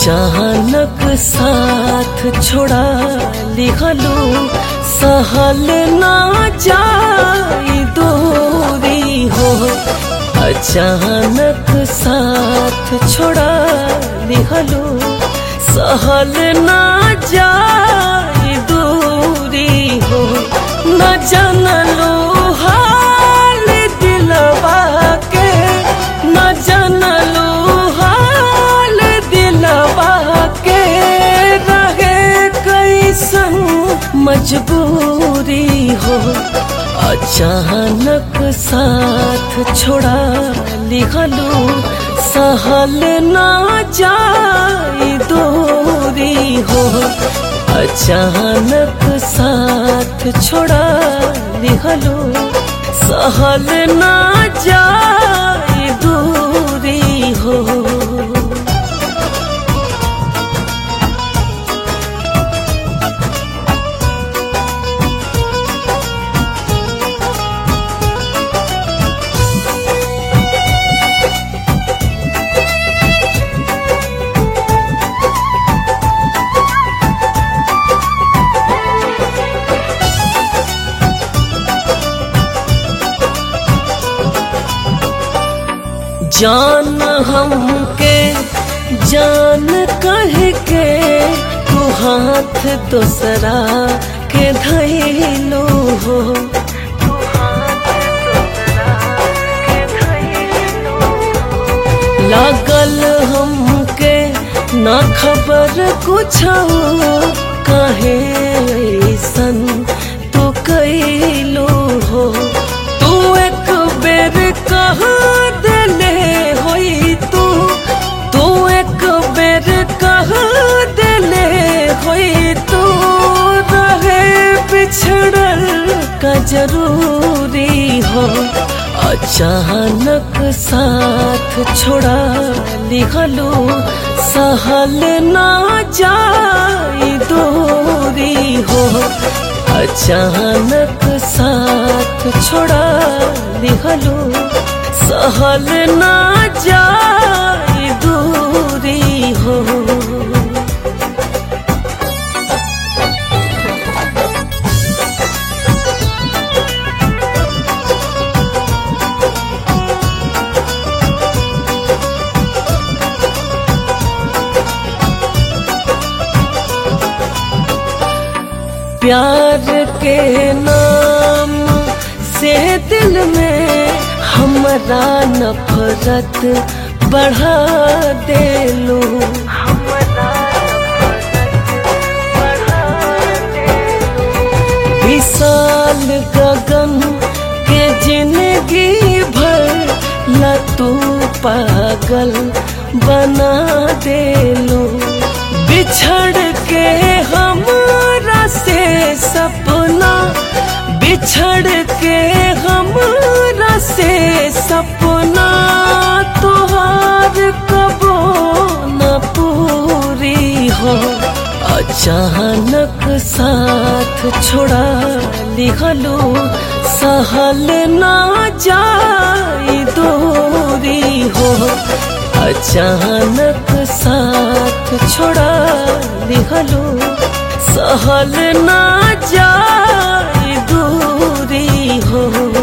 अचानक साथ छोड़ा लिखलू, सहल ना जाई दूरी हो। अचानक साथ छोड़ा लिखलू, सहल ना जाई दूरी हो। न जानलो हाल दिलवा के, न जानलो हाल दिलवा के, रहे कैसन मजबूरी हो। अचानक साथ छोड़ा लिखलू, सहल ना जाई दूरी हो। अचानक साथ छोड़ा लिखलू, सहल ना जाई दूरी हो। जान हमके जान कह के तू हाथ दूसरा के धैलो हो। लागल हमके ना खबर कुछ काहे ऐसन तू कैलो हो। तू एक बेर कहा तू एक बेर कह दिले होई, तू रहे बिछड़ल का जरूरी हो। अचानक साथ छोड़ा लिखलू, सहल ना जाई दूरी हो। अचानक साथ छोड़ा लिखलू, सहल ना जाई दूरी हो। प्यार के नाम से दिल में हमरा नफरत बढ़ा देलू। विशाल गगन के जिंदगी भर ला तू पागल बना देलू। बिछड़ के हमरा से सपना, बिछड़ के हमरा से सपना, तुहार कबो न पूरी हो। अचानक साथ छोड़ा लिखलू, सहल ना जाई दूरी हो। अचानक साथ छोड़ा लिखलू, सहल ना जाई दूरी हो।